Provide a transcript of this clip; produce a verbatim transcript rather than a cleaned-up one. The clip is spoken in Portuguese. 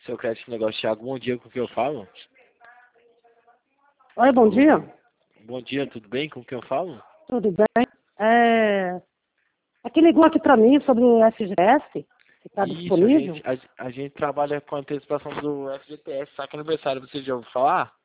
Seu crédito negócio, Thiago, bom dia, com quem eu falo? Oi, bom dia. Bom dia, tudo bem? Com quem eu falo? Tudo bem? É... Aqui ligou aqui para mim sobre o F G S, se está Isso, a disponível. gente, a, a gente trabalha com a antecipação do F G T S, saca aniversário, você já ouviu falar?